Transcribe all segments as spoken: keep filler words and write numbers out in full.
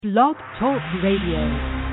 Blog Talk Radio.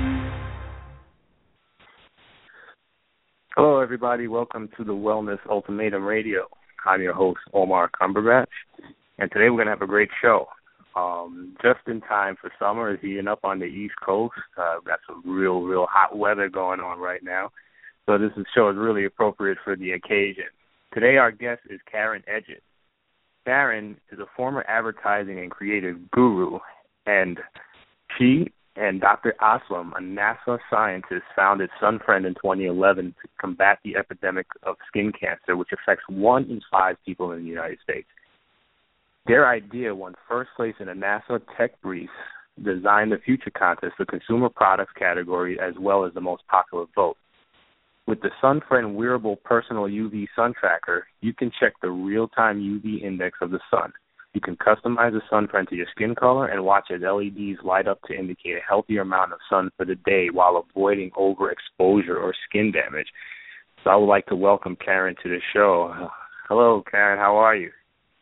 Hello, everybody. Welcome to the Wellness Ultimatum Radio. I'm your host, Omar Cumberbatch, and today we're going to have a great show. Um, just in time for summer is heating up on the East Coast. Uh, we've got some real, real hot weather going on right now, so this is- show is really appropriate for the occasion. Today our guest is Karen Edgett. Karen is a former advertising and creative guru, and she and Doctor Aslam, a NASA scientist, founded Sunfriend in twenty eleven to combat the epidemic of skin cancer, which affects one in five people in the United States. Their idea won first place in a NASA Tech Brief Design the Future contest, the consumer products category, as well as the most popular vote. With the Sunfriend wearable personal U V sun tracker, you can check the real-time U V index of the sun. You can customize the Sunfriend to your skin color and watch as L E Ds light up to indicate a healthier amount of sun for the day while avoiding overexposure or skin damage. So I would like to welcome Karen to the show. Hello, Karen. How are you?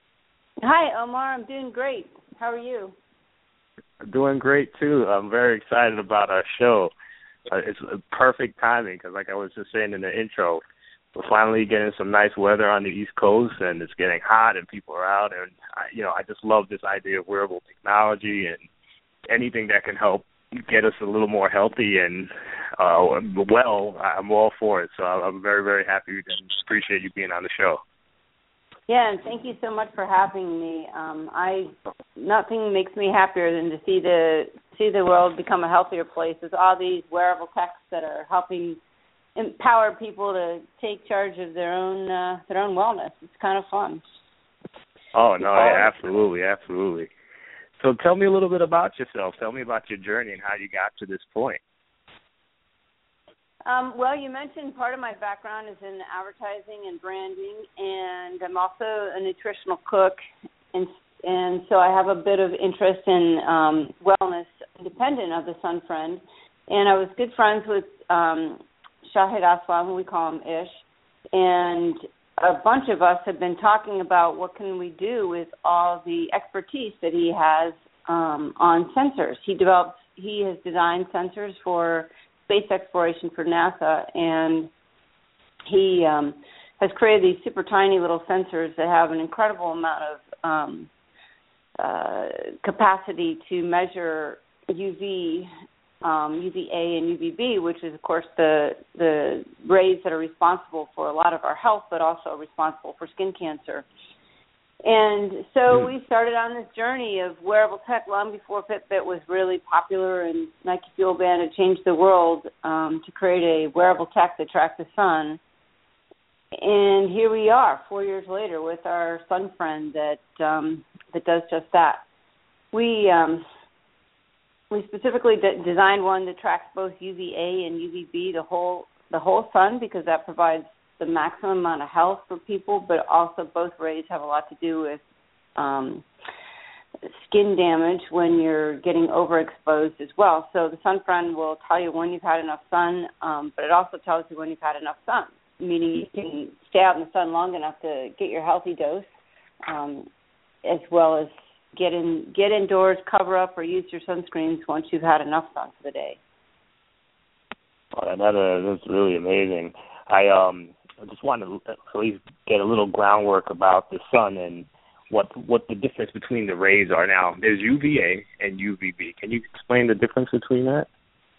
Hi, Omar. I'm doing great. How are you? I'm doing great, too. I'm very excited about our show. Uh, it's perfect timing because, like I was just saying in the intro, we're finally getting some nice weather on the East Coast, and it's getting hot, and people are out. And, I, you know, I just love this idea of wearable technology and anything that can help get us a little more healthy and uh, well. I'm all for it. So I'm very, very happy and appreciate you being on the show. Yeah, and thank you so much for having me. Um, I nothing makes me happier than to see the see the world become a healthier place. There's all these wearable techs that are helping empower people to take charge of their own uh, their own wellness. It's kind of fun. Oh no, yeah, absolutely, absolutely. So tell me a little bit about yourself. Tell me about your journey and how you got to this point. Um, well, you mentioned part of my background is in advertising and branding, and I'm also a nutritional cook, and and so I have a bit of interest in um, wellness independent of the Sunfriend. And I was good friends with um, Shahid Aslam, who we call him Ish, and a bunch of us have been talking about what can we do with all the expertise that he has um, on sensors. He develops, he has designed sensors for space exploration for NASA, and he um, has created these super tiny little sensors that have an incredible amount of um, uh, capacity to measure U V, um, U V A and U V B, which is, of course, the the rays that are responsible for a lot of our health, but also responsible for skin cancer. And so we started on this journey of wearable tech long before Fitbit was really popular and Nike Fuel Band had changed the world, um, to create a wearable tech that tracks the sun. And here we are, four years later, with our Sunfriend that um, that does just that. We um, we specifically de- designed one that tracks both U V A and U V B, the whole the whole sun, because that provides the maximum amount of health for people, but also both rays have a lot to do with um, skin damage when you're getting overexposed as well. So the Sunfriend will tell you when you've had enough sun, um, but it also tells you when you've had enough sun, meaning you can stay out in the sun long enough to get your healthy dose, um, as well as get in, get indoors, cover up, or use your sunscreens once you've had enough sun for the day. Oh, that, uh, that's really amazing. I um. I just wanted to at least get a little groundwork about the sun and what what the difference between the rays are. Now, there's U V A and U V B. Can you explain the difference between that?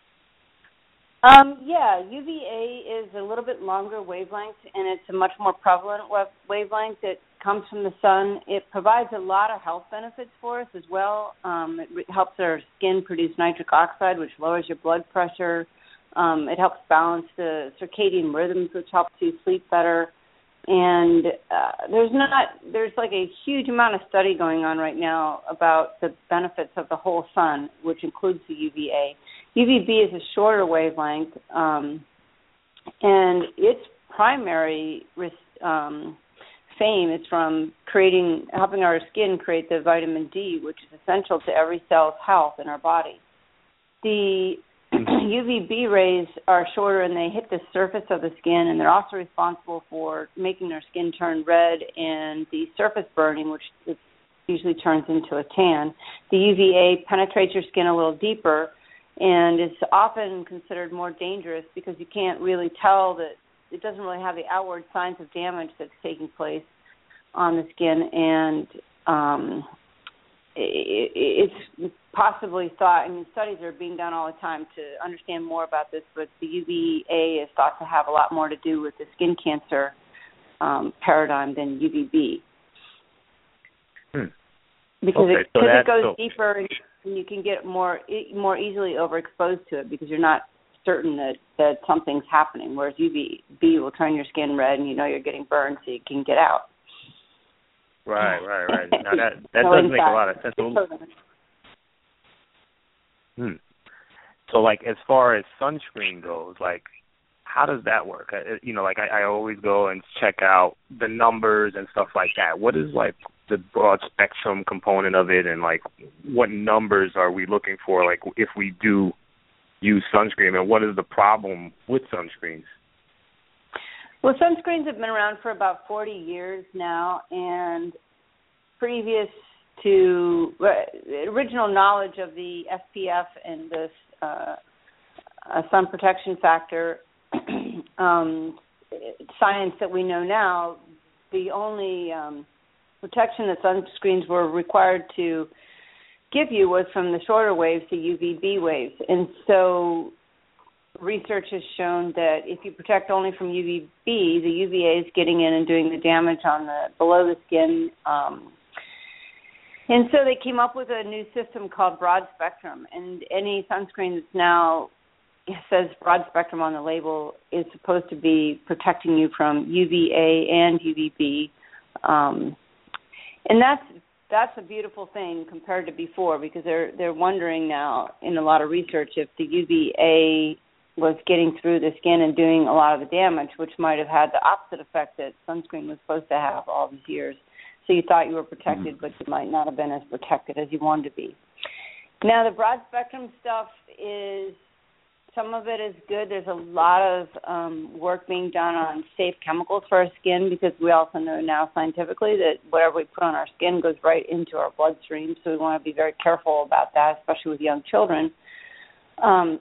Um, yeah, U V A is a little bit longer wavelength, and it's a much more prevalent wavelength that comes from the sun. It provides a lot of health benefits for us as well. Um, it re- helps our skin produce nitric oxide, which lowers your blood pressure. Um, it helps balance the circadian rhythms, which helps you sleep better. And uh, there's not there's like a huge amount of study going on right now about the benefits of the whole sun, which includes the U V A. U V B is a shorter wavelength, um, and its primary um, fame is from creating helping our skin create the vitamin D, which is essential to every cell's health in our body. The U V B rays are shorter and they hit the surface of the skin, and they're also responsible for making our skin turn red and the surface burning, which is usually turns into a tan. The U V A penetrates your skin a little deeper and is often considered more dangerous because you can't really tell that it doesn't really have the outward signs of damage that's taking place on the skin, and um, it, it's possibly thought, I mean, studies are being done all the time to understand more about this, but the U V A is thought to have a lot more to do with the skin cancer um, paradigm than U V B. Hmm. Because okay, it, so it goes so. deeper and you can get more more easily overexposed to it because you're not certain that, that something's happening, whereas U V B will turn your skin red and you know you're getting burned so you can get out. Right, right, right. Now that that so does inside, make a lot of sense. Hmm. So, like, as far as sunscreen goes, like, how does that work? I, you know, like, I, I always go and check out the numbers and stuff like that. What is, like, the broad spectrum component of it, and, like, what numbers are we looking for, like, if we do use sunscreen, and what is the problem with sunscreens? Well, sunscreens have been around for about forty years now, and previous to uh, original knowledge of the S P F and the uh, uh, sun protection factor um, science that we know now, the only um, protection that sunscreens were required to give you was from the shorter waves to U V B waves. And so research has shown that if you protect only from U V B, the U V A is getting in and doing the damage on the below the skin. Um, and so they came up with a new system called broad spectrum. And any sunscreen that's now it says broad spectrum on the label is supposed to be protecting you from U V A and U V B. Um, and that's that's a beautiful thing compared to before, because they're they're wondering now in a lot of research if the U V A was getting through the skin and doing a lot of the damage, which might have had the opposite effect that sunscreen was supposed to have all these years. So you thought you were protected, mm-hmm. but you might not have been as protected as you wanted to be. Now, the broad spectrum stuff is, some of it is good. There's a lot of um, work being done on safe chemicals for our skin, because we also know now scientifically that whatever we put on our skin goes right into our bloodstream. So we want to be very careful about that, especially with young children. Um,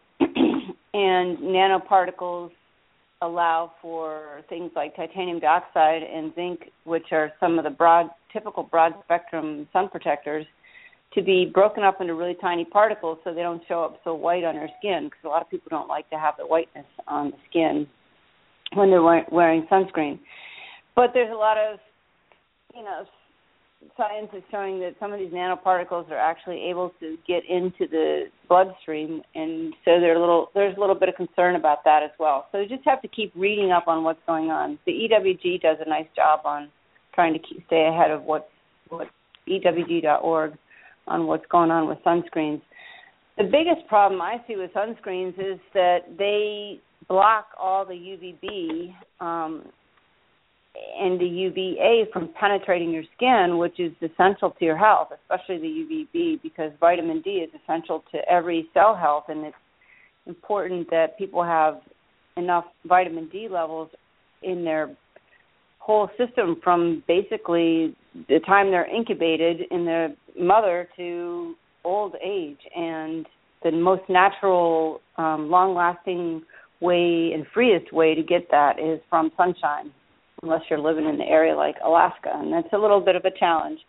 and nanoparticles allow for things like titanium dioxide and zinc, which are some of the broad, typical broad spectrum sun protectors, to be broken up into really tiny particles so they don't show up so white on your skin, because a lot of people don't like to have the whiteness on the skin when they're wearing sunscreen. But there's a lot of, you know, science is showing that some of these nanoparticles are actually able to get into the bloodstream, and so there's a little there's a little bit of concern about that as well. So you just have to keep reading up on what's going on. The E W G does a nice job on trying to keep, stay ahead of what what E W G dot org on what's going on with sunscreens. The biggest problem I see with sunscreens is that they block all the U V B um, and the U V A from penetrating your skin, which is essential to your health, especially the U V B, because vitamin D is essential to every cell health, and it's important that people have enough vitamin D levels in their whole system from basically the time they're incubated in the mother to old age. And the most natural, um, long-lasting way and freest way to get that is from sunshine, unless you're living in an area like Alaska, and that's a little bit of a challenge.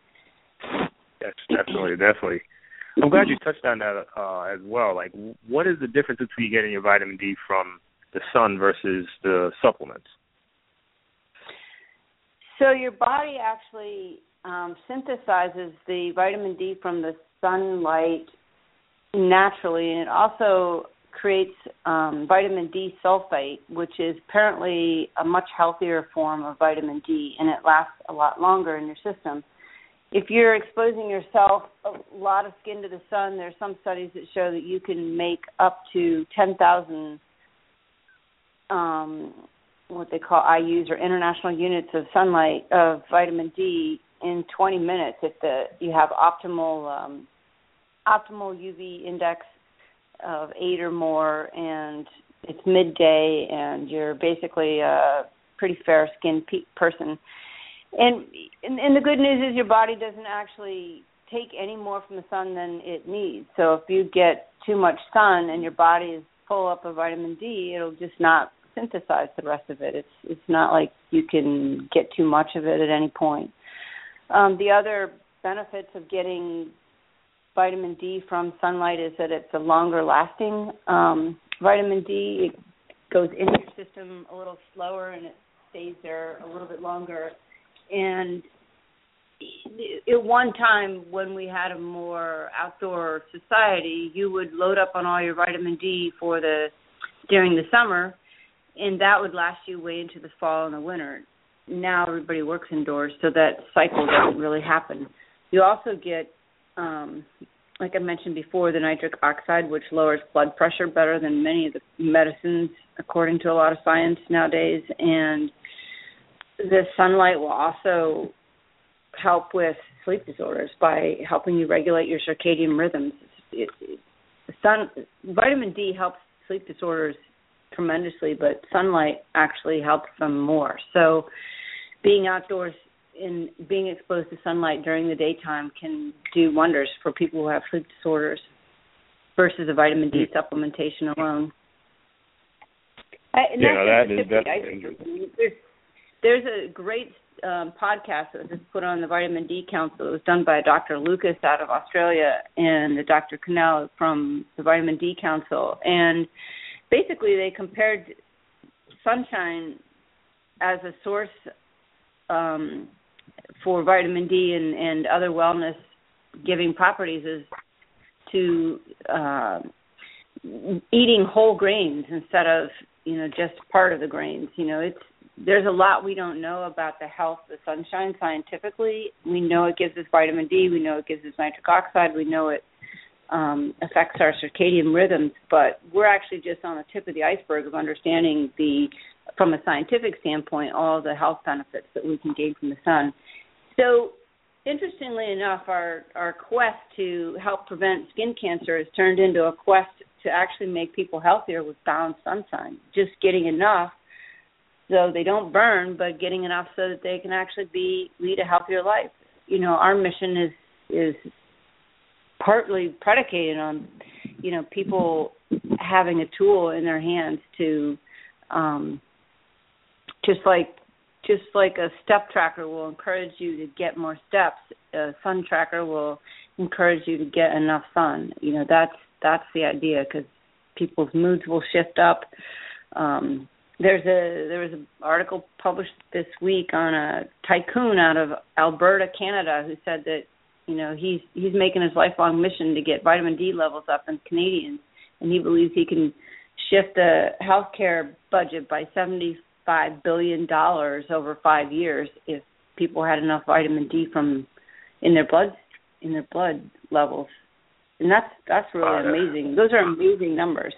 Yes, definitely, definitely. I'm glad you touched on that uh, as well. Like, what is the difference between getting your vitamin D from the sun versus the supplements? So your body actually um, synthesizes the vitamin D from the sunlight naturally, and it also creates um, vitamin D sulfate, which is apparently a much healthier form of vitamin D, and it lasts a lot longer in your system. If you're exposing yourself a lot of skin to the sun, there's some studies that show that you can make up to ten thousand um, what they call I U's, or international units of sunlight, of vitamin D in twenty minutes if the you have optimal um, optimal U V index of eight or more, and it's midday, and you're basically a pretty fair-skinned pe- person. And, and and the good news is your body doesn't actually take any more from the sun than it needs. So if you get too much sun and your body is full up of vitamin D, it'll just not synthesize the rest of it. It's it's not like you can get too much of it at any point. Um, the other benefits of getting vitamin D from sunlight is that it's a longer lasting um, vitamin D. It goes into your system a little slower and it stays there a little bit longer. And at one time when we had a more outdoor society, you would load up on all your vitamin D for the during the summer, and that would last you way into the fall and the winter. Now everybody works indoors, so that cycle doesn't really happen. You also get, um, like I mentioned before, the nitric oxide, which lowers blood pressure better than many of the medicines, according to a lot of science nowadays. And the sunlight will also help with sleep disorders by helping you regulate your circadian rhythms. It, it, the sun, vitamin D helps sleep disorders tremendously, but sunlight actually helps them more. So being outdoors and being exposed to sunlight during the daytime can do wonders for people who have sleep disorders versus a vitamin D supplementation alone. I, and yeah, that's that is definitely interesting. There's, there's a great um, podcast that was put on the Vitamin D Council. It was done by Doctor Lucas out of Australia and Doctor Cannell from the Vitamin D Council. And basically they compared sunshine as a source um, for vitamin D and, and other wellness-giving properties is to uh, eating whole grains instead of, you know, just part of the grains. You know, it's there's a lot we don't know about the health of the sunshine scientifically. We know it gives us vitamin D. We know it gives us nitric oxide. We know it um, affects our circadian rhythms. But we're actually just on the tip of the iceberg of understanding the, from a scientific standpoint, all the health benefits that we can gain from the sun. So, interestingly enough, our, our quest to help prevent skin cancer has turned into a quest to actually make people healthier with balanced sunshine, just getting enough so they don't burn, but getting enough so that they can actually be lead a healthier life. You know, our mission is is partly predicated on, you know, people having a tool in their hands to, um, just like just like a step tracker will encourage you to get more steps, a sun tracker will encourage you to get enough sun. You know, that's that's the idea, because people's moods will shift up. Um, There's a there was an article published this week on a tycoon out of Alberta, Canada, who said that, you know, he's he's making his lifelong mission to get vitamin D levels up in Canadians, and he believes he can shift the healthcare budget by seventy-five billion dollars over five years if people had enough vitamin D from in their blood in their blood levels, and that's that's really uh, amazing. Those are amazing numbers.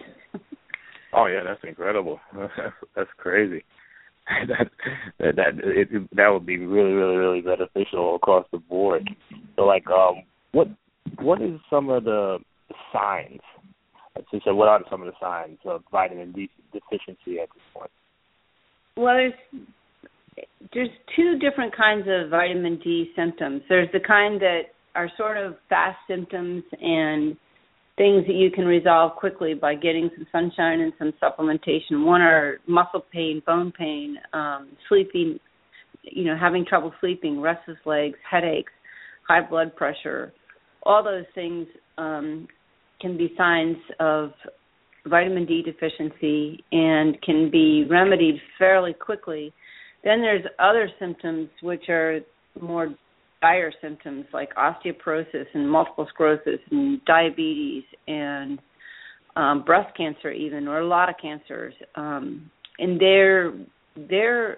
Oh yeah, that's incredible. That's crazy. that that that, it, that would be really, really, really beneficial across the board. So, like, um, what what is some of the signs? So, what are some of the signs of vitamin D deficiency at this point? Well, there's there's two different kinds of vitamin D symptoms. There's the kind that are sort of fast symptoms and things that you can resolve quickly by getting some sunshine and some supplementation. One are muscle pain, bone pain, um, sleeping, you know, having trouble sleeping, restless legs, headaches, high blood pressure. All those things um, can be signs of vitamin D deficiency and can be remedied fairly quickly. Then there's other symptoms which are more dire symptoms like osteoporosis and multiple sclerosis and diabetes and um, breast cancer even, or a lot of cancers. Um, and their their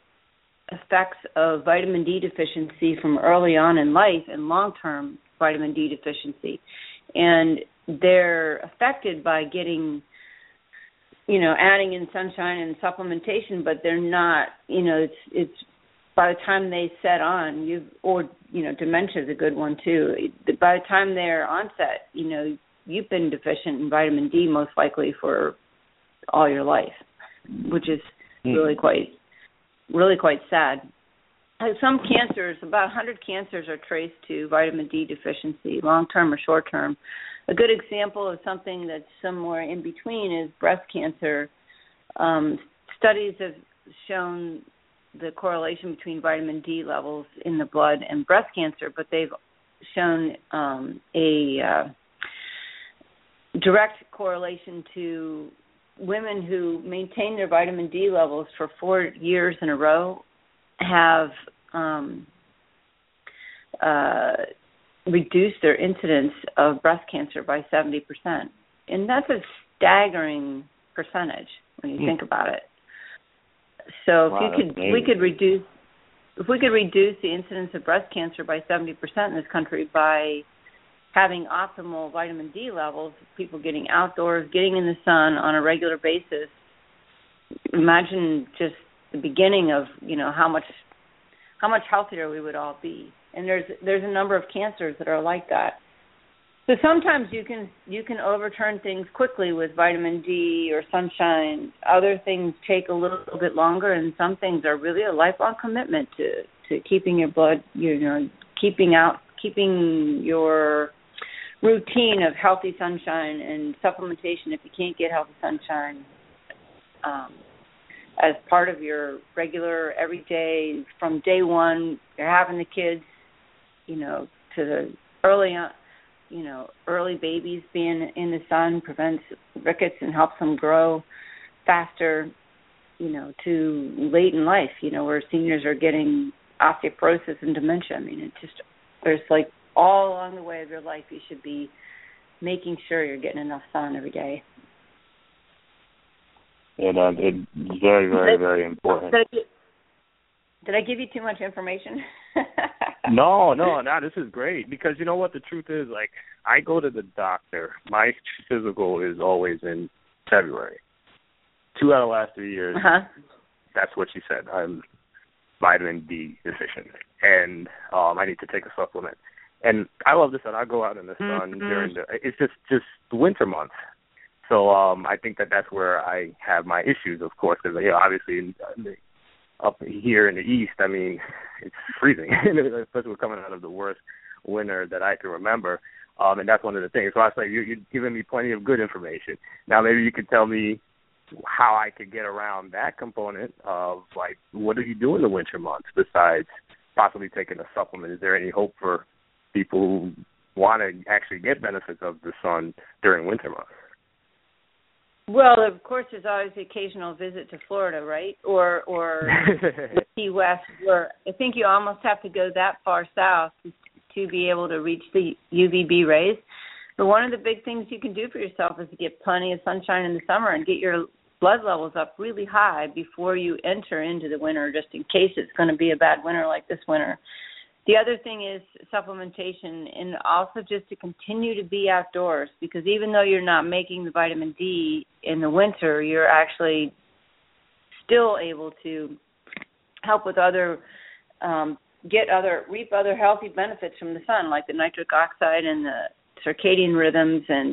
effects of vitamin D deficiency from early on in life and long-term vitamin D deficiency. And they're affected by getting, you know, adding in sunshine and supplementation, but they're not, you know, it's it's by the time they set on, you or, you know, dementia is a good one too. By the time they're onset, you know, you've been deficient in vitamin D most likely for all your life, which is really quite, really quite sad. some cancers, about one hundred cancers are traced to vitamin D deficiency, long-term or short-term. A good example of something that's somewhere in between is breast cancer. Um, studies have shown the correlation between vitamin D levels in the blood and breast cancer, but they've shown um, a uh, direct correlation to women who maintain their vitamin D levels for four years in a row have um, uh, reduced their incidence of breast cancer by seventy percent. And that's a staggering percentage when you mm. think about it. So if wow, you could, we could reduce, if we could reduce the incidence of breast cancer by seventy percent in this country by having optimal vitamin D levels, people getting outdoors, getting in the sun on a regular basis, imagine just the beginning of, you know, how much how much healthier we would all be. And there's there's a number of cancers that are like that. So sometimes you can you can overturn things quickly with vitamin D or sunshine. Other things take a little bit longer, and some things are really a lifelong commitment to, to keeping your blood, you know, keeping out keeping your routine of healthy sunshine and supplementation if you can't get healthy sunshine um, as part of your regular everyday, from day one, you're having the kids, you know, to the early on, you know, early babies being in the sun prevents rickets and helps them grow faster, you know, to late in life, you know, where seniors are getting osteoporosis and dementia. I mean, it's just, there's like all along the way of your life, you should be making sure you're getting enough sun every day. And uh, it's very, very, very important. Did I, give, did I give you too much information? no, no, no, this is great. Because you know what the truth is? Like, I go to the doctor. My physical is always in February. Two out of the last three years, uh-huh. That's what she said. I'm vitamin D deficient. And um, I need to take a supplement. And I love this, that I go out in the sun mm-hmm. during the, it's just, just the winter months. So um, I think that that's where I have my issues, of course, because, you know, obviously in, in the, up here in the east, I mean, it's freezing, especially we're coming out of the worst winter that I can remember. Um, and that's one of the things. So I was like, you're, you're giving me plenty of good information. Now maybe you could tell me how I could get around that component of, like, what do you do in the winter months besides possibly taking a supplement? Is there any hope for people who want to actually get benefits of the sun during winter months? Well, of course, there's always the occasional visit to Florida, right? Or or the Key West, where I think you almost have to go that far south to be able to reach the U V B rays. But one of the big things you can do for yourself is to get plenty of sunshine in the summer and get your blood levels up really high before you enter into the winter, just in case it's going to be a bad winter like this winter. The other thing is supplementation, and also just to continue to be outdoors, because even though you're not making the vitamin D in the winter, you're actually still able to help with other, um, get other, reap other healthy benefits from the sun, like the nitric oxide and the circadian rhythms and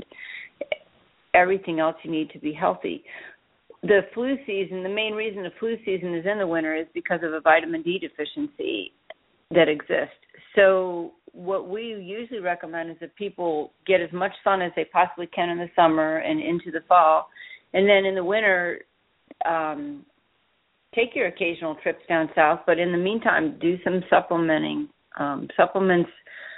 everything else you need to be healthy. The flu season, the main reason the flu season is in the winter is because of a vitamin D deficiency that exist. So what we usually recommend is that people get as much sun as they possibly can in the summer and into the fall. And then in the winter, um, take your occasional trips down south. But in the meantime, do some supplementing. Um, supplements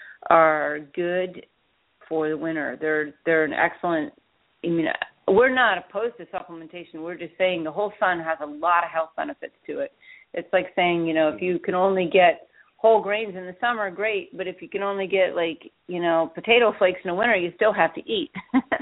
are good for the winter. They're they're an excellent, I mean, we're not opposed to supplementation. We're just saying the whole sun has a lot of health benefits to it. It's like saying, you know, if you can only get whole grains in the summer, great, but if you can only get, like, you know, potato flakes in the winter, you still have to eat.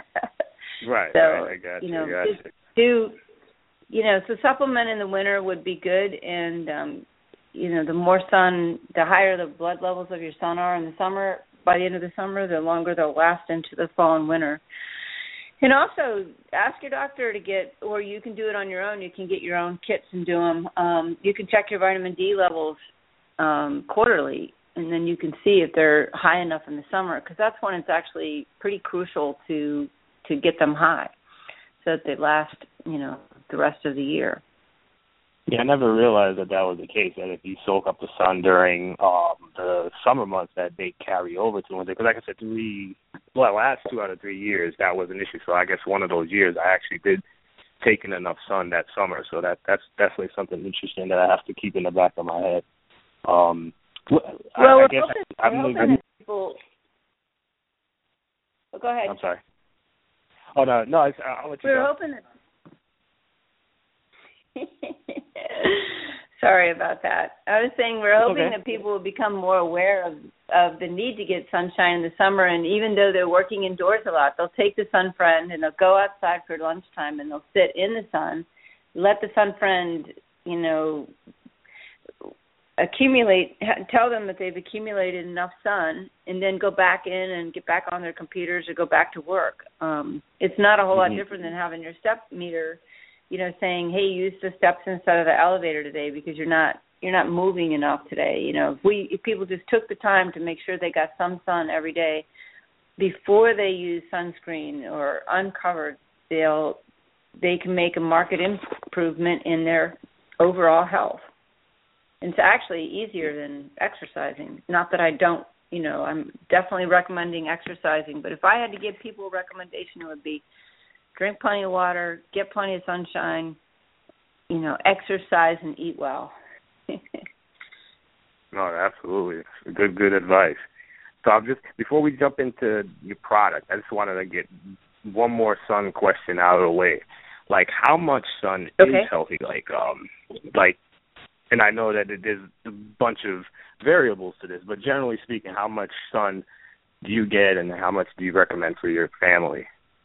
Right, so, right, I got you. you know, got just do, you know, so supplement in the winter would be good, and, um, you know, the more sun, the higher the blood levels of your sun are in the summer, by the end of the summer, the longer they'll last into the fall and winter. And also, ask your doctor to get, or you can do it on your own, you can get your own kits and do them. Um, you can check your vitamin D levels Um, quarterly, and then you can see if they're high enough in the summer, because that's when it's actually pretty crucial to to get them high so that they last, you know, the rest of the year. Yeah, I never realized that that was the case, that if you soak up the sun during um, the summer months, that they carry over to winter. Because like I said, three, well, last two out of three years, that was an issue. So I guess one of those years I actually did take in enough sun that summer. So that that's definitely something interesting that I have to keep in the back of my head. Um, well, I, well, I guess hoping, I, I'm hoping moving. that people... Oh, go ahead. I'm sorry. Oh, no, no, it's, I'll let you We're go. hoping that... Sorry about that. I was saying we're hoping okay. that people will become more aware of, of the need to get sunshine in the summer, and even though they're working indoors a lot, they'll take the Sun Friend and they'll go outside for lunchtime and they'll sit in the sun, let the Sun Friend, you know, accumulate, tell them that they've accumulated enough sun, and then go back in and get back on their computers or go back to work. Um, it's not a whole mm-hmm. lot different than having your step meter, you know, saying, hey, use the steps instead of the elevator today because you're not you're not moving enough today. You know, if we if people just took the time to make sure they got some sun every day before they use sunscreen or uncovered, they'll they can make a marked improvement in their overall health. And it's actually easier than exercising. Not that I don't, you know, I'm definitely recommending exercising, but if I had to give people a recommendation, it would be drink plenty of water, get plenty of sunshine, you know, exercise and eat well. No, absolutely. Good, good advice. So I'm just, before we jump into your product, I just wanted to get one more sun question out of the way. Like, how much sun okay. is healthy? Like, um, like, and I know that there's a bunch of variables to this, but generally speaking, how much sun do you get and how much do you recommend for your family?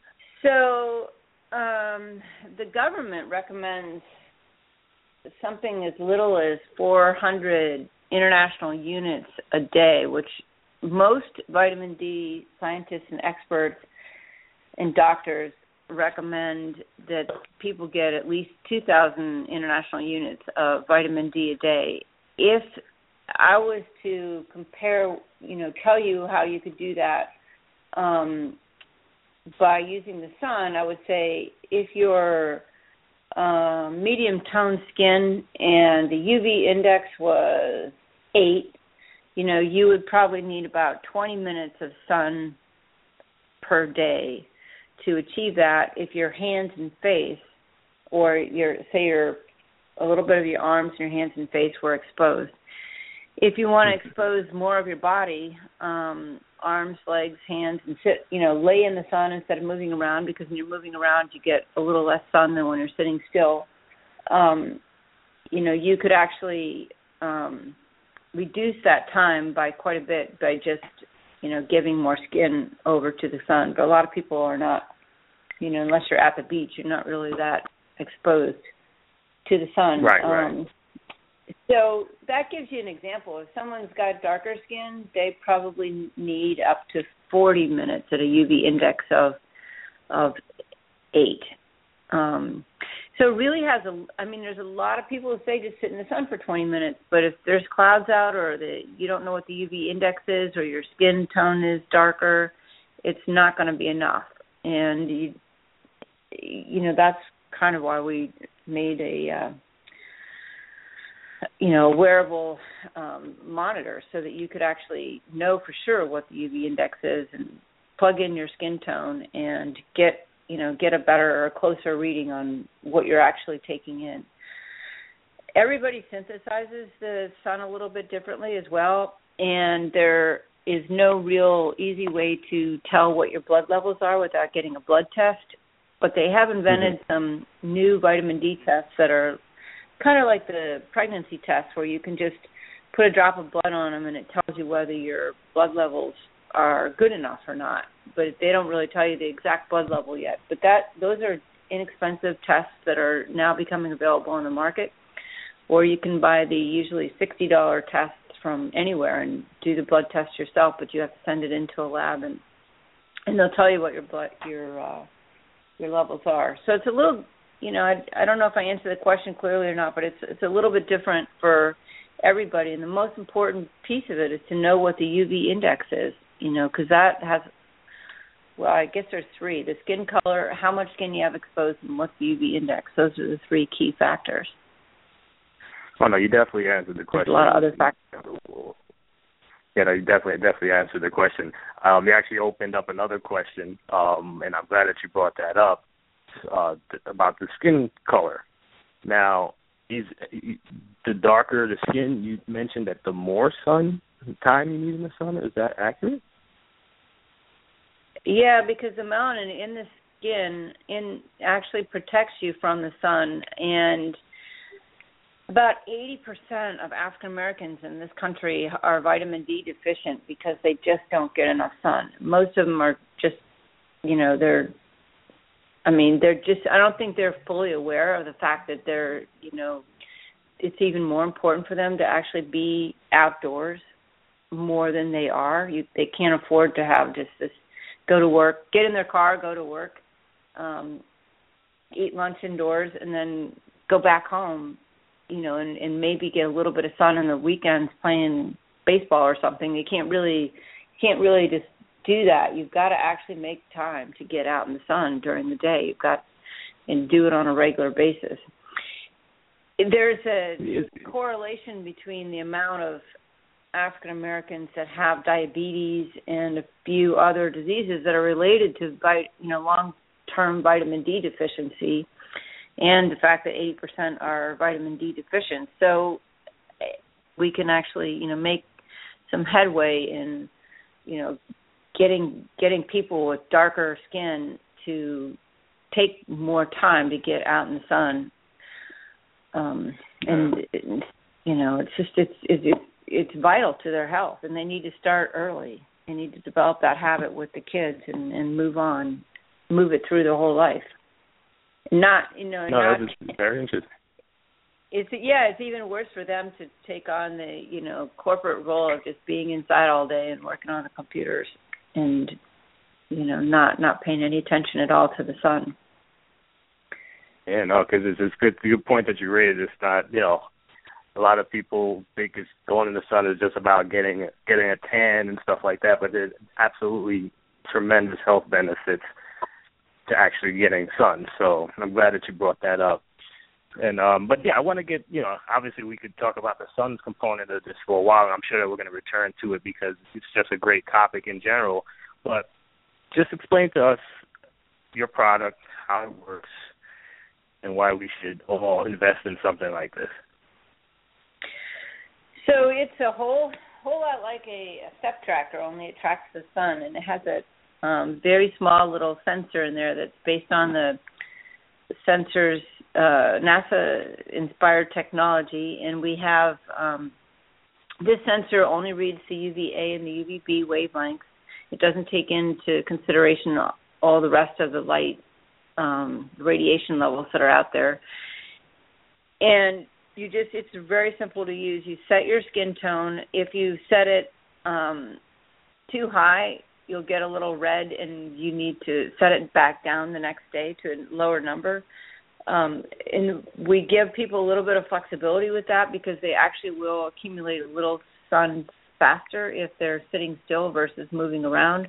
So um, the government recommends something as little as four hundred international units a day, which most vitamin D scientists and experts and doctors recommend that people get at least two thousand international units of vitamin D a day. If I was to compare, you know, tell you how you could do that, um, by using the sun, I would say if you're uh, medium toned skin and the U V index was eight, you know, you would probably need about twenty minutes of sun per day to achieve that. If your hands and face, or your say your a little bit of your arms and your hands and face were exposed. If you want to expose more of your body, um, arms, legs, hands, and sit, you know, lay in the sun instead of moving around, because when you're moving around, you get a little less sun than when you're sitting still. Um, you know, you could actually um, reduce that time by quite a bit by just, you know, giving more skin over to the sun. But a lot of people are not, you know, unless you're at the beach, you're not really that exposed to the sun. Right, um, right. So that gives you an example. If someone's got darker skin, they probably need up to forty minutes at a U V index of of eight. Um, so it really has a, I mean, there's a lot of people who say just sit in the sun for twenty minutes, but if there's clouds out or the, you don't know what the U V index is or your skin tone is darker, it's not going to be enough. And, you, you know, that's kind of why we made a, uh, you know, wearable um, monitor so that you could actually know for sure what the U V index is and plug in your skin tone and get, you know, get a better or a closer reading on what you're actually taking in. Everybody synthesizes the sun a little bit differently as well, and there is no real easy way to tell what your blood levels are without getting a blood test. But they have invented mm-hmm. some new vitamin D tests that are kind of like the pregnancy test, where you can just put a drop of blood on them and it tells you whether your blood levels are good enough or not. But they don't really tell you the exact blood level yet. But that those are inexpensive tests that are now becoming available on the market. Or you can buy the usually sixty dollars tests from anywhere and do the blood test yourself, but you have to send it into a lab, and and they'll tell you what your blood your uh, your levels are. So it's a little, you know, I, I don't know if I answered the question clearly or not, but it's it's a little bit different for everybody. And the most important piece of it is to know what the U V index is, you know, because that has, well, I guess there's three: the skin color, how much skin you have exposed, and what's the U V index. Those are the three key factors. Oh no, you definitely answered the question. There's a lot of other factors. Yeah, no, you definitely definitely answered the question. Um, you actually opened up another question, um, and I'm glad that you brought that up uh, th- about the skin color. Now, is the darker the skin, you mentioned that the more sun time you need in the sun. Is that accurate? Yeah, because the melanin in the skin in actually protects you from the sun, and about eighty percent of African Americans in this country are vitamin D deficient because they just don't get enough sun. Most of them are just, you know, they're, I mean, they're just, I don't think they're fully aware of the fact that they're, you know, it's even more important for them to actually be outdoors more than they are. You, they can't afford to have just this, go to work, get in their car, go to work, um, eat lunch indoors, and then go back home. You know, and, and maybe get a little bit of sun on the weekends playing baseball or something. You can't really, can't really just do that. You've got to actually make time to get out in the sun during the day. You've got and do it on a regular basis. There's a correlation between the amount of African Americans that have diabetes and a few other diseases that are related to, you know, long-term vitamin D deficiency, and the fact that eighty percent are vitamin D deficient. So we can actually, you know, make some headway in, you know, getting getting people with darker skin to take more time to get out in the sun. Um, and, and, you know, it's just, it's, it's, it's vital to their health, and they need to start early. They need to develop that habit with the kids and, and move on, move it through their whole life. Not, you know, no, not, that's very interesting. It's yeah, it's even worse for them to take on the, you know, corporate role of just being inside all day and working on the computers and, you know, not not paying any attention at all to the sun. Yeah, no, because it's it's good good point that you raised. It's not, you know, a lot of people think it's going in the sun is just about getting getting a tan and stuff like that, but there's absolutely tremendous health benefits to actually getting sun. So I'm glad that you brought that up. And um, but yeah, I want to get, you know, obviously we could talk about the sun's component of this for a while, and I'm sure that we're going to return to it because it's just a great topic in general. But just explain to us your product, how it works, and why we should all invest in something like this. So it's a whole whole lot like a, a step tracker, only it tracks the sun, and it has a Um, very small little sensor in there that's based on the sensors, uh, NASA-inspired technology, and we have um, this sensor only reads the U V A and the U V B wavelengths. It doesn't take into consideration all the rest of the light um, radiation levels that are out there. And you just, it's very simple to use. You set your skin tone. If you set it um, too high, you'll get a little red, and you need to set it back down the next day to a lower number. Um, and we give people a little bit of flexibility with that because they actually will accumulate a little sun faster if they're sitting still versus moving around.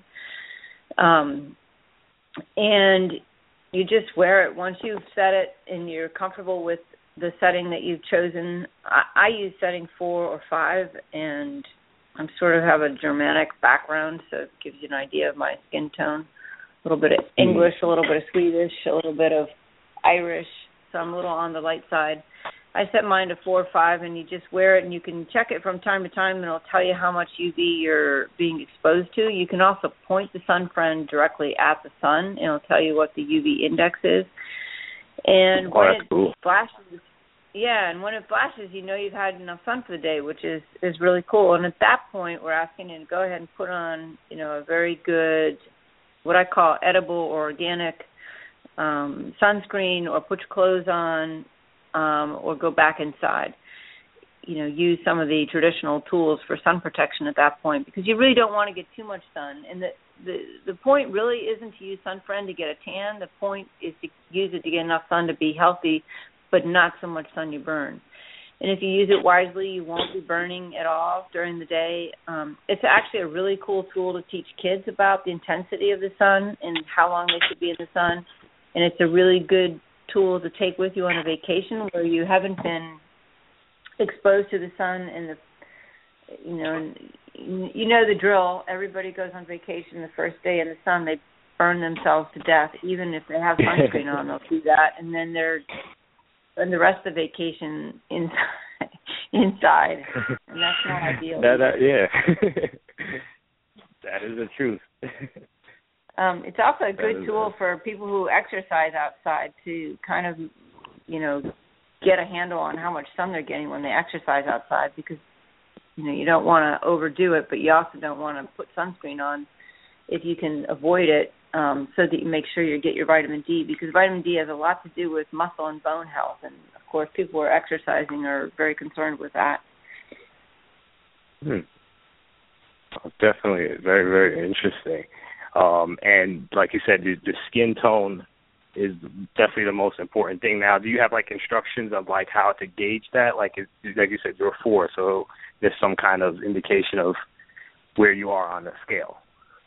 Um, and you just wear it. Once you've set it and you're comfortable with the setting that you've chosen, I, I use setting four or five, and I'm sort of have a Germanic background, so it gives you an idea of my skin tone. A little bit of English, a little bit of Swedish, a little bit of Irish, so I'm a little on the light side. I set mine to four or five, and you just wear it, and you can check it from time to time, and it'll tell you how much U V you're being exposed to. You can also point the sun friend directly at the sun, and it'll tell you what the U V index is. And oh, when that's it cool. flashes... Yeah, and when it flashes, you know you've had enough sun for the day, which is, is really cool. And at that point, we're asking you to go ahead and put on, you know, a very good, what I call edible or organic um, sunscreen, or put your clothes on, um, or go back inside. You know, use some of the traditional tools for sun protection at that point, because you really don't want to get too much sun. And the the, the point really isn't to use SunFriend to get a tan. The point is to use it to get enough sun to be healthy, but not so much sun you burn. And if you use it wisely, you won't be burning at all during the day. Um, it's actually a really cool tool to teach kids about the intensity of the sun and how long they should be in the sun. And it's a really good tool to take with you on a vacation where you haven't been exposed to the sun and the, you know, and you know the drill. Everybody goes on vacation the first day in the sun. They burn themselves to death, even if they have sunscreen on. They'll do that, and then they're and the rest of the vacation inside. inside, and that's not ideal. that, that, yeah, that is the truth. Um, it's also a good tool a... for people who exercise outside to kind of, you know, get a handle on how much sun they're getting when they exercise outside, because, you know, you don't want to overdo it, but you also don't want to put sunscreen on if you can avoid it, um, so that you make sure you get your vitamin D, because vitamin D has a lot to do with muscle and bone health, and of course people who are exercising are very concerned with that. Hmm. Definitely, very, very interesting. Um, and like you said, the, the skin tone is definitely the most important thing. Now, do you have like instructions of like how to gauge that? Like, it, like you said, you're four, so there's some kind of indication of where you are on the scale.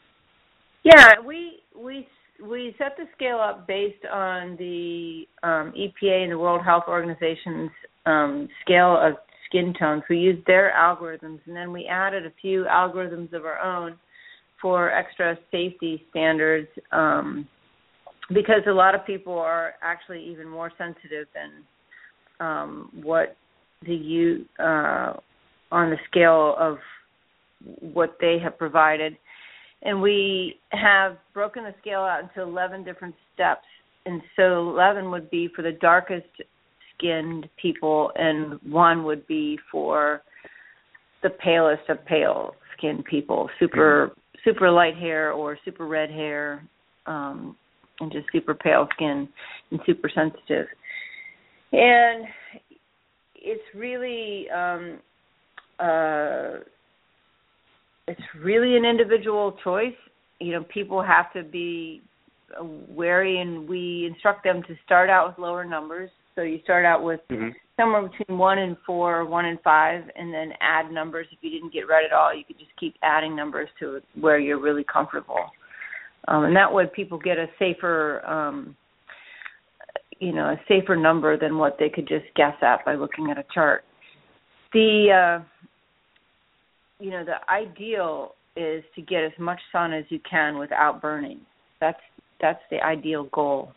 Yeah, we we we set the scale up based on the um, E P A and the World Health Organization's um, scale of skin tones. We used their algorithms, and then we added a few algorithms of our own for extra safety standards, um, because a lot of people are actually even more sensitive than um, what the U uh, on the scale of what they have provided. And we have broken the scale out into eleven different steps. And so eleven would be for the darkest skinned people, and one would be for the palest of pale skinned people, super mm-hmm. super light hair or super red hair, um, and just super pale skin and super sensitive. And it's really um, uh, it's really an individual choice. You know, people have to be wary, and we instruct them to start out with lower numbers. So you start out with mm-hmm. somewhere between one and four, one and five, and then add numbers. If you didn't get red at all, you could just keep adding numbers to where you're really comfortable. Um, and that way people get a safer, um, you know, a safer number than what they could just guess at by looking at a chart. The, uh, you know, the ideal is to get as much sun as you can without burning. That's that's the ideal goal.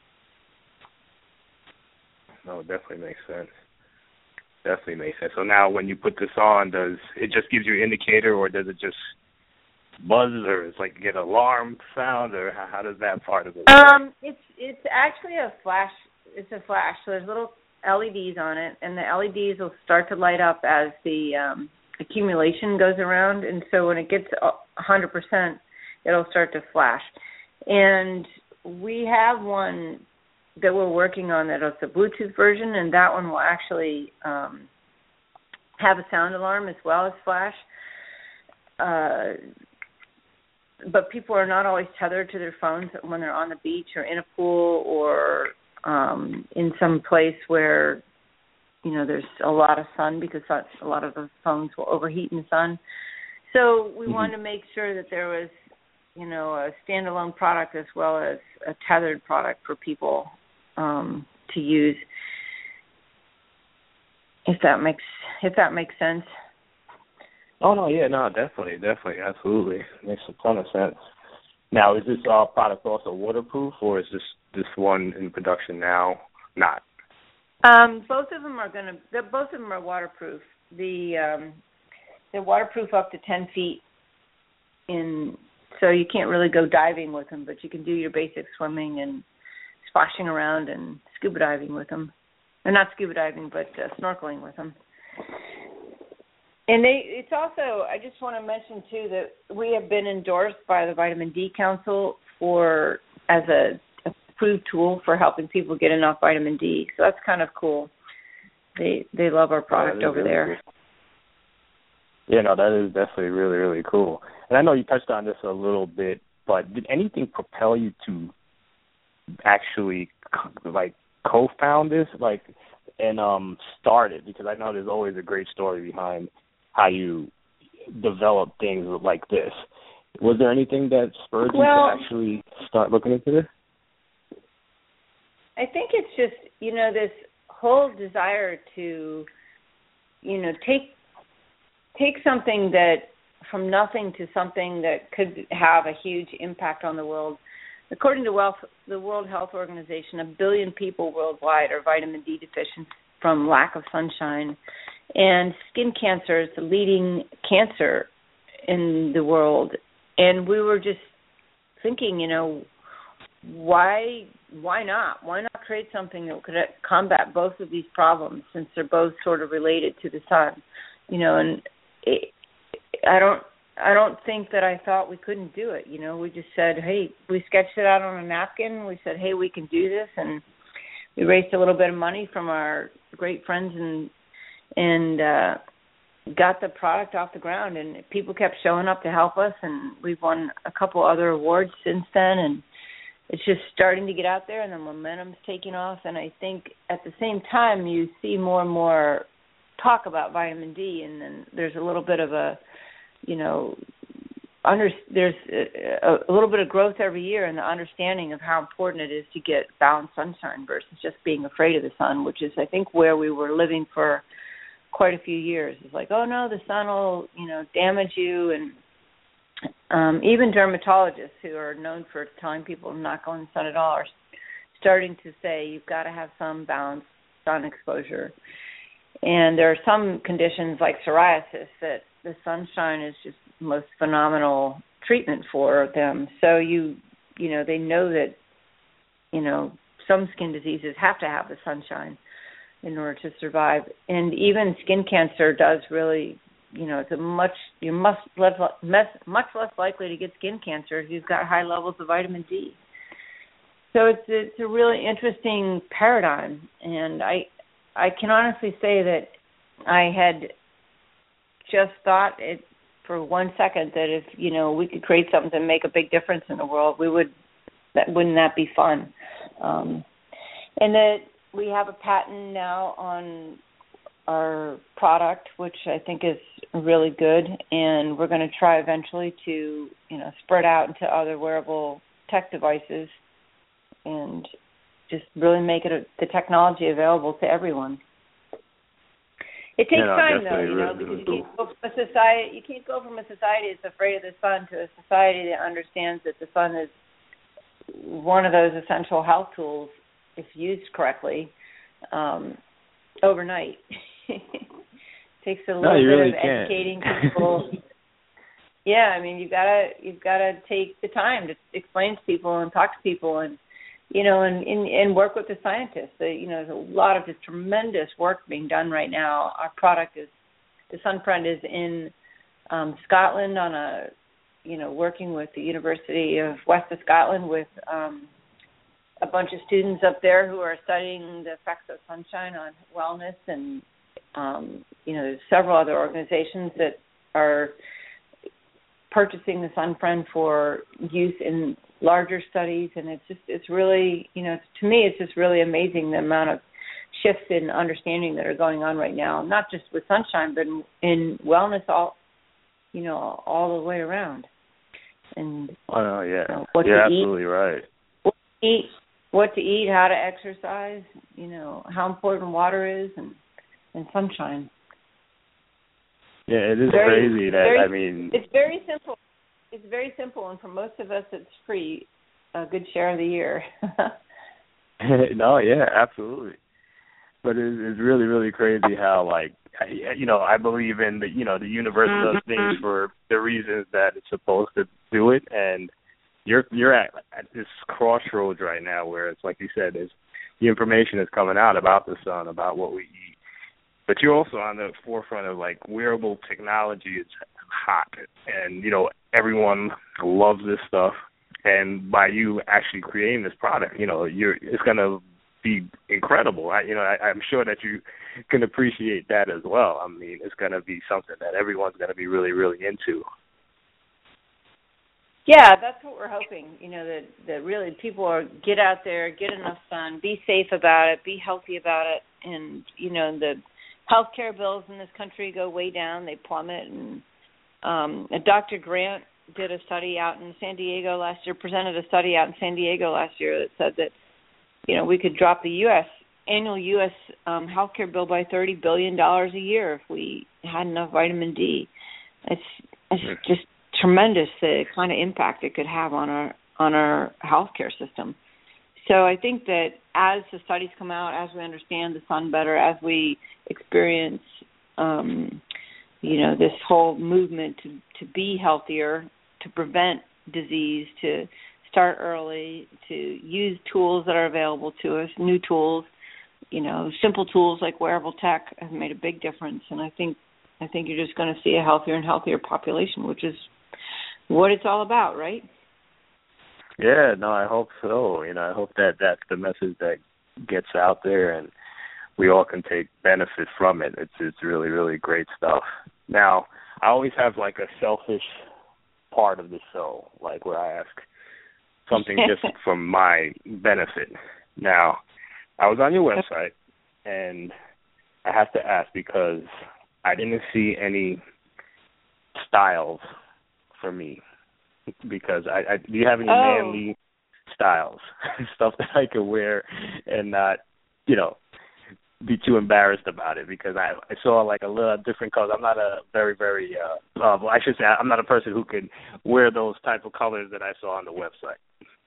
No, it definitely makes sense. Definitely makes sense. So now when you put this on, does it just gives you an indicator, or does it just buzz, or it's like get alarm sound, or how, how does that part of it work? Um, it's it's actually a flash. It's a flash. So there's little L E Ds on it, and the L E Ds will start to light up as the um, accumulation goes around, and so when it gets one hundred percent, it'll start to flash. And we have one that we're working on that is a Bluetooth version, and that one will actually um, have a sound alarm as well as flash. Uh, but people are not always tethered to their phones when they're on the beach or in a pool or um, in some place where, you know, there's a lot of sun, because a lot of the phones will overheat in the sun. So we mm-hmm. wanted to make sure that there was, you know, a standalone product as well as a tethered product for people um, to use. If that makes if that makes sense. Oh no, yeah, no, definitely, definitely, absolutely, makes a ton of sense. Now, is this uh, product also waterproof, or is this this one in production now not? Um, both of them are gonna. Both of them are waterproof. The um, they're waterproof up to ten feet in. So you can't really go diving with them, but you can do your basic swimming and splashing around and scuba diving with them. Or not scuba diving, but uh, snorkeling with them. And they, it's also, I just want to mention, too, that we have been endorsed by the Vitamin D Council for as a approved tool for helping people get enough vitamin D. So that's kind of cool. They they love our product over really there. Cool. Yeah, no, that is definitely really, really cool. And I know you touched on this a little bit, but did anything propel you to actually, like, co-found this, like, and um, start it? Because I know there's always a great story behind how you develop things like this. Was there anything that spurred you well, to actually start looking into this? I think it's just, you know, this whole desire to you know, take take something that from nothing to something that could have a huge impact on the world. According to Wealth, the World Health Organization, a billion people worldwide are vitamin D deficient from lack of sunshine. And skin cancer is the leading cancer in the world. And we were just thinking, you know, why why not? Why not create something that could combat both of these problems, since they're both sort of related to the sun? You know, and it, I don't I don't think that I thought we couldn't do it. You know, we just said, hey, we sketched it out on a napkin. We said, hey, we can do this, and we raised a little bit of money from our great friends and and uh, got the product off the ground. And people kept showing up to help us, and we've won a couple other awards since then. And it's just starting to get out there, and the momentum's taking off. And I think at the same time, you see more and more talk about vitamin D, and then there's a little bit of a you know, under, there's a, a little bit of growth every year in the understanding of how important it is to get balanced sunshine versus just being afraid of the sun, which is, I think, where we were living for quite a few years. It's like, oh, no, the sun will, you know, damage you. And um, even dermatologists who are known for telling people to not go in the sun at all are starting to say you've got to have some balanced sun exposure. And there are some conditions like psoriasis that the sunshine is just the most phenomenal treatment for them. So you, you know, they know that, you know, some skin diseases have to have the sunshine in order to survive. And even skin cancer does really, you know, it's a much, you're much less, much less likely to get skin cancer if you've got high levels of vitamin D. So it's it's a really interesting paradigm. And I, I can honestly say that I had just thought it for one second that if, you know, we could create something to make a big difference in the world, we would, that wouldn't that be fun? Um, and that we have a patent now on our product, which I think is really good, and we're going to try eventually to, you know, spread out into other wearable tech devices and just really make it a, the technology available to everyone. It takes yeah, no, time, though, you know, because you can't go from a society. You can't go from a society that's afraid of the sun to a society that understands that the sun is one of those essential health tools, if used correctly, um, overnight. It takes a little no, bit really of can't. educating people. Yeah, I mean, you've got to you've got to take the time to explain to people and talk to people and. You know, and, and, and work with the scientists. So, you know, there's a lot of just tremendous work being done right now. Our product is, the Sunfriend is in um, Scotland on a, you know, working with the University of West of Scotland with um, a bunch of students up there who are studying the effects of sunshine on wellness. And, um, you know, there's several other organizations that are purchasing the Sunfriend for use in larger studies, and it's just it's really, you know, to me it's just really amazing the amount of shifts in understanding that are going on right now, not just with sunshine, but in, in wellness all, you know, all the way around. And oh yeah, you know, what you're to absolutely eat, right. What to eat, what to eat, how to exercise, you know, how important water is, and, and sunshine. Yeah, it is very, crazy that very, I mean, it's very simple. It's very simple, and for most of us, it's free a good share of the year. No, yeah, absolutely. But it's, it's really, really crazy how, like, I, you know, I believe in the, you know, the universe does things for the reasons that it's supposed to do it, and you're you're at, at this crossroads right now where it's like you said, is the information is coming out about the sun, about what we eat, but you're also on the forefront of like wearable technology. It's hot, and you know everyone loves this stuff. And by you actually creating this product, you know, you're it's gonna be incredible. I, you know, I, I'm sure that you can appreciate that as well. I mean, it's gonna be something that everyone's gonna be really, really into. Yeah, that's what we're hoping. You know, that that really people are get out there, get enough sun, be safe about it, be healthy about it, and you know the healthcare bills in this country go way down; they plummet. And um, Doctor Grant did a study out in San Diego last year, presented a study out in San Diego last year that said that, you know, we could drop the U S annual U S um, healthcare bill by thirty billion dollars a year if we had enough vitamin D. It's it's just tremendous the kind of impact it could have on our on our healthcare system. So I think that as the studies come out, as we understand the sun better, as we experience, um, you know, this whole movement to, to be healthier, to prevent disease, to start early, to use tools that are available to us, new tools, you know, simple tools like wearable tech have made a big difference. And I think I think you're just going to see a healthier and healthier population, which is what it's all about, right? Yeah, no, I hope so. You know, I hope that that's the message that gets out there and we all can take benefit from it. It's it's really, really great stuff. Now, I always have like a selfish part of the show, like where I ask something just for my benefit. Now, I was on your website, and I have to ask because I didn't see any styles for me. Because I, I do you have any oh. manly styles, stuff that I could wear and not, you know, be too embarrassed about it? Because I, I saw like a little different colors. I'm not a very, very, uh, uh, well, I should say I'm not a person who could wear those type of colors that I saw on the website.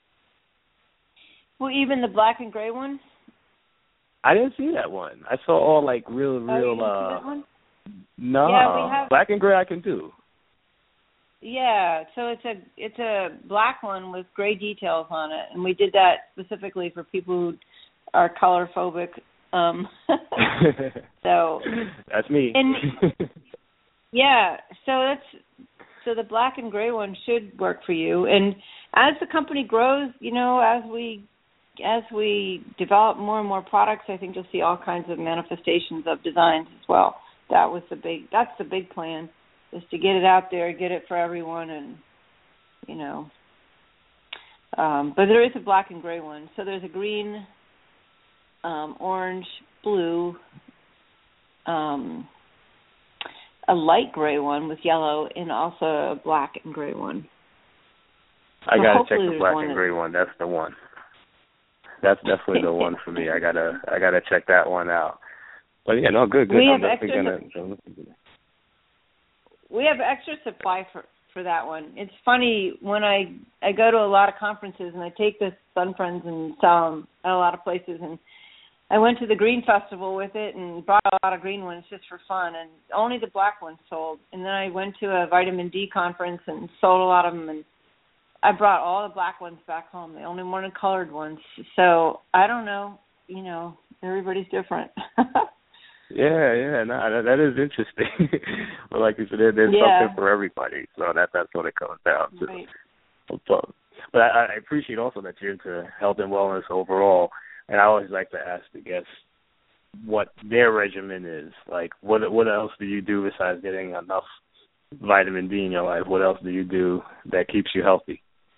Well, even the black and gray one? I didn't see that one. I saw all like real, real. Oh, you didn't uh, see that one? No, yeah, we have, black and gray I can do. Yeah, so it's a it's a black one with gray details on it, and we did that specifically for people who are color phobic. Um, so that's me. And yeah, so that's so the black and gray one should work for you. And as the company grows, you know, as we as we develop more and more products, I think you'll see all kinds of manifestations of designs as well. That was the big that's the big plan. Is to get it out there, get it for everyone, and, you know. Um, but there is a black and gray one. So there's a green, um, orange, blue, um, a light gray one with yellow, and also a black and gray one. I so got to check the black and gray one. That's the one. That's definitely the one for me. I gotta, I gotta check that one out. But yeah, no, good, good. We I'm have definitely extra. gonna. We have extra supply for, for that one. It's funny, when I, I go to a lot of conferences and I take the Sun Friends and sell them at a lot of places, and I went to the Green Festival with it and bought a lot of green ones just for fun, and only the black ones sold. And then I went to a vitamin D conference and sold a lot of them, and I brought all the black ones back home. They only wanted colored ones. So I don't know, you know, everybody's different. Yeah, yeah, no, that, that is interesting. But like you said, there, there's yeah. something for everybody, so that that's what it comes down to. Right. But I, I appreciate also that you're into health and wellness overall, and I always like to ask the guests what their regimen is. Like, what what else do you do besides getting enough vitamin D in your life? What else do you do that keeps you healthy?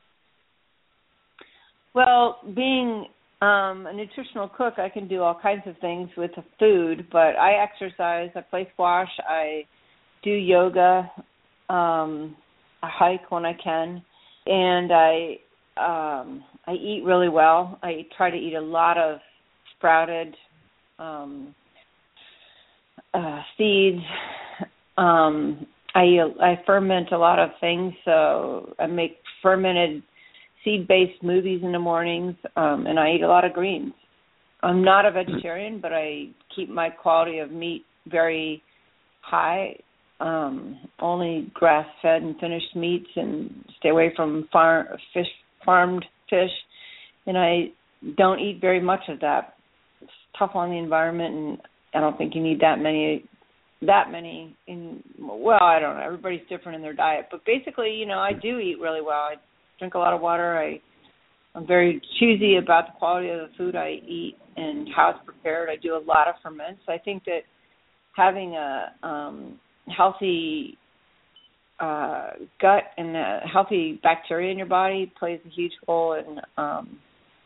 Well, being Um, a nutritional cook, I can do all kinds of things with the food, but I exercise, I play squash, I do yoga, um, I hike when I can, and I um, I eat really well. I try to eat a lot of sprouted um, uh, seeds. Um, I I ferment a lot of things, so I make fermented seed-based smoothies in the mornings, um, and I eat a lot of greens. I'm not a vegetarian, but I keep my quality of meat very high, um, only grass-fed and finished meats, and stay away from farm, fish, farmed fish, and I don't eat very much of that. It's tough on the environment, and I don't think you need that many, that many, in, well, I don't know, everybody's different in their diet, but basically, you know, I do eat really well. I drink a lot of water. I, I'm very choosy about the quality of the food I eat and how it's prepared. I do a lot of ferments. I think that having a um, healthy uh, gut and a healthy bacteria in your body plays a huge role in um,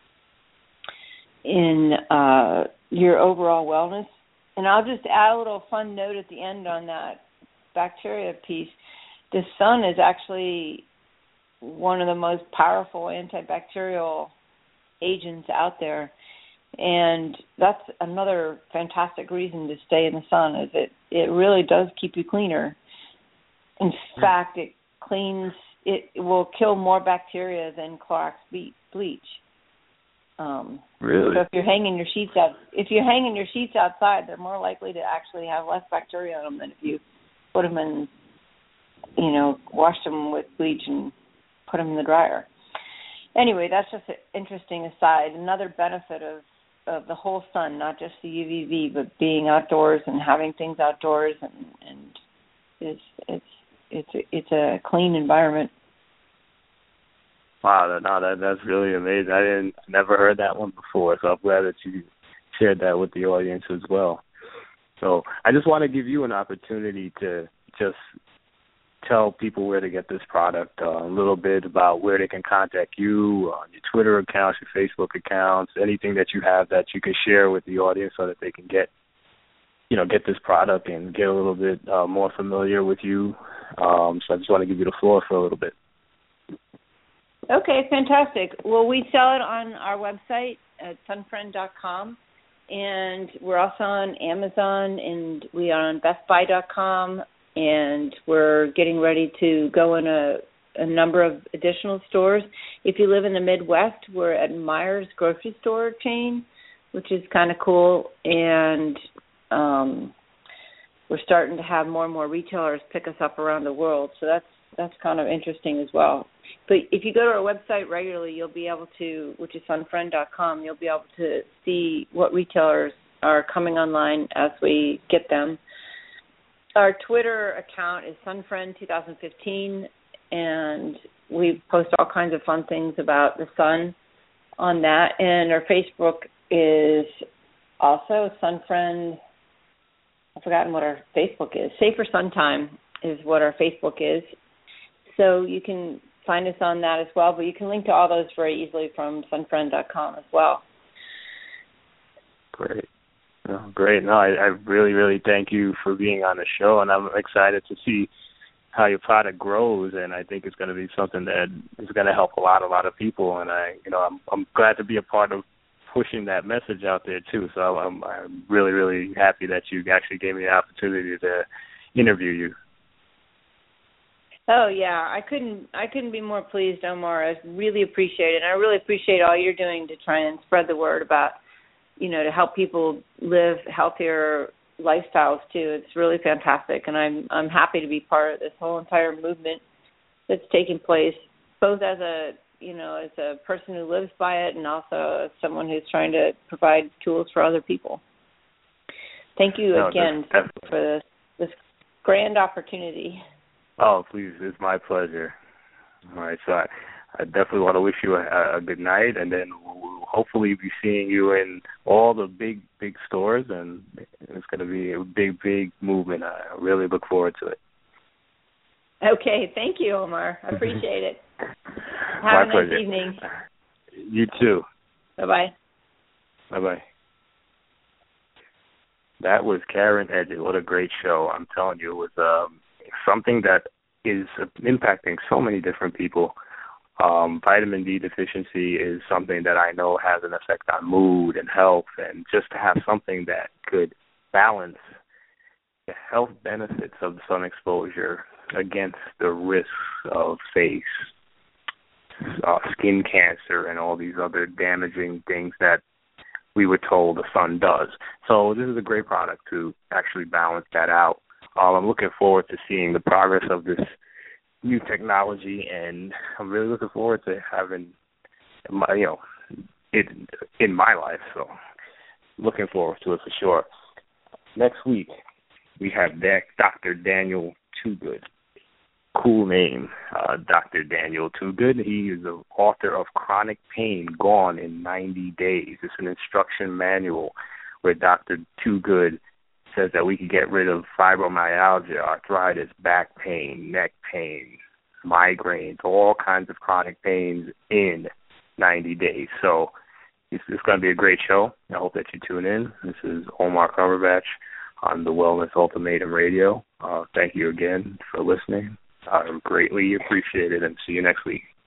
in uh, your overall wellness. And I'll just add a little fun note at the end on that bacteria piece. The sun is actually one of the most powerful antibacterial agents out there. And that's another fantastic reason to stay in the sun, is it, it really does keep you cleaner. In fact, it cleans, it will kill more bacteria than Clorox bleach. Um, really? So if you're hanging your sheets out, if you're hanging your sheets outside, they're more likely to actually have less bacteria on them than if you put them in, you know, wash them with bleach and put them in the dryer. Anyway, that's just an interesting aside. Another benefit of, of the whole sun, not just the U V B, but being outdoors and having things outdoors, and, and it's it's it's a, it's a clean environment. Wow, that, no, that that's really amazing. I didn't never heard that one before, so I'm glad that you shared that with the audience as well. So I just want to give you an opportunity to just tell people where to get this product, uh, a little bit about where they can contact you, uh, your Twitter accounts, your Facebook accounts, anything that you have that you can share with the audience so that they can get, you know, get this product and get a little bit uh, more familiar with you. Um, so I just want to give you the floor for a little bit. Okay, fantastic. Well, we sell it on our website at sunfriend dot com, and we're also on Amazon, and we are on best buy dot com, and we're getting ready to go in a, a number of additional stores. If you live in the Midwest, we're at Myers grocery store chain, which is kind of cool, and um, we're starting to have more and more retailers pick us up around the world, so that's that's kind of interesting as well. But if you go to our website regularly, you'll be able to, which is sunfriend dot com, you'll be able to see what retailers are coming online as we get them. Our Twitter account is sunfriend twenty fifteen, and we post all kinds of fun things about the sun on that. And our Facebook is also sunfriend. I've forgotten what our Facebook is. Safer Sun Time is what our Facebook is. So you can find us on that as well, but you can link to all those very easily from sunfriend dot com as well. Great. Oh, great. No, I, I really, really thank you for being on the show, and I'm excited to see how your product grows, and I think it's going to be something that is going to help a lot, a lot of people, and I, you know, I'm, I'm glad to be a part of pushing that message out there too. So I'm, I'm really, really happy that you actually gave me the opportunity to interview you. Oh yeah, I couldn't I couldn't be more pleased, Omar. I really appreciate it. And I really appreciate all you're doing to try and spread the word about, you know, to help people live healthier lifestyles too. It's really fantastic, and I'm I'm happy to be part of this whole entire movement that's taking place, both as a you know as a person who lives by it, and also as someone who's trying to provide tools for other people. Thank you no, again for, for this this grand opportunity. Oh, please, it's my pleasure. All right, so I, I definitely want to wish you a, a good night, and then we'll hopefully be seeing you in all the big, big stores, and it's going to be a big, big movement. I really look forward to it. Okay, thank you, Omar. I appreciate it. Have my a nice pleasure. evening. You too. Bye-bye. Bye-bye. That was Karen Edgett. What a great show. I'm telling you, it was um, something that is impacting so many different people. Um, vitamin D deficiency is something that I know has an effect on mood and health, and just to have something that could balance the health benefits of the sun exposure against the risks of face, uh, skin cancer, and all these other damaging things that we were told the sun does. So this is a great product to actually balance that out. Um, I'm looking forward to seeing the progress of this new technology, and I'm really looking forward to having, my, you know, it in my life. So looking forward to it for sure. Next week we have Doctor Daniel Toogood. Cool name, uh, Doctor Daniel Toogood. He is the author of Chronic Pain Gone in ninety days. It's an instruction manual where Doctor Toogood says that we can get rid of fibromyalgia, arthritis, back pain, neck pain, migraines, all kinds of chronic pains in ninety days. So it's, it's going to be a great show. I hope that you tune in. This is Omar Cumberbatch on the Wellness Ultimatum Radio. Uh, thank you again for listening. I greatly appreciate it, and see you next week.